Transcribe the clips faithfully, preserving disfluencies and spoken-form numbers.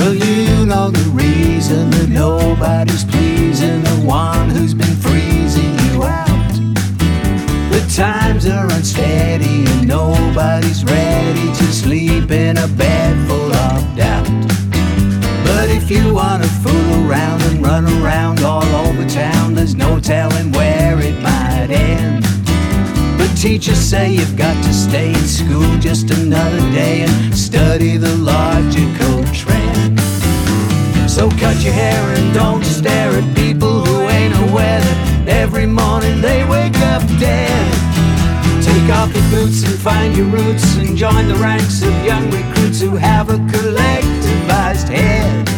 Well, you know the reason that nobody's pleasing the one who's been freezing you out. The times are unsteady and nobody's ready to sleep in a bed full of doubt. But if you wanna fool around and run around all over town, there's no telling where it might end. But teachers say you've got to stay in school just another day and study the logical trend. So cut your hair and don't stare at people who ain't aware that every morning they wake up dead. Take off your boots and find your roots and join the ranks of young recruits who have a collectivized head.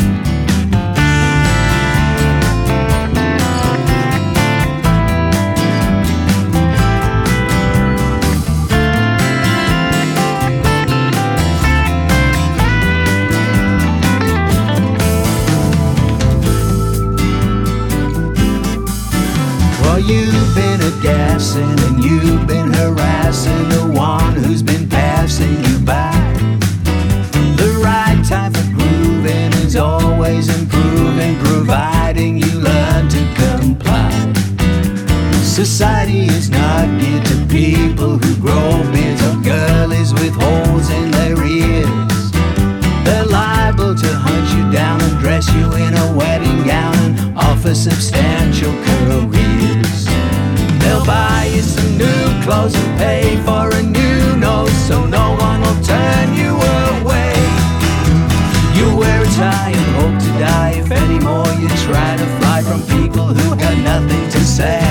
You've been a gassing and you've been harassing the one who's been passing you by. The right time for grooving is always improving, providing you learn to comply. Society is not geared to people who grow beards or girlies with holes in their ears. They're liable to hunt you down and dress you in a wedding gown and offer substantial careers. They'll buy you some new clothes and pay for a new nose so no one will turn you away. You wear a tie and hope to die if anymore you try to fly from people who got nothing to say.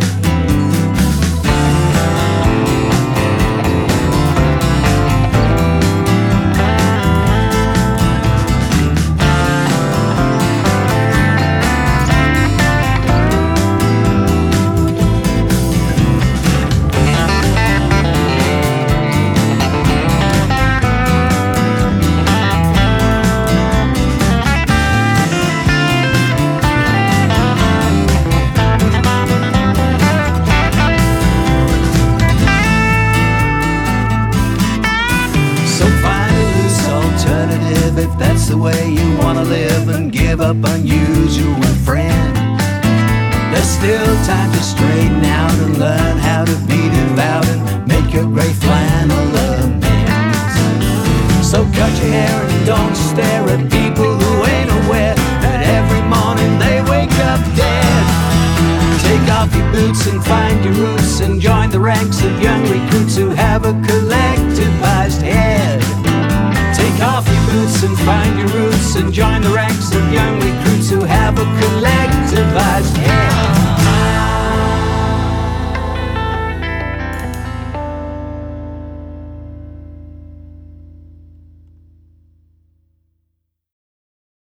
If that's the way you wanna live, and give up unusual friends. There's still time to straighten out and learn how to be devout and make your gray flannel amends. So cut your hair and don't stare at people who ain't aware that every morning they wake up dead. Take off your boots and find your roots and join the ranks of young recruits who have a collectivized head. Take off your boots and find your roots and join the ranks of young recruits who have a collectivized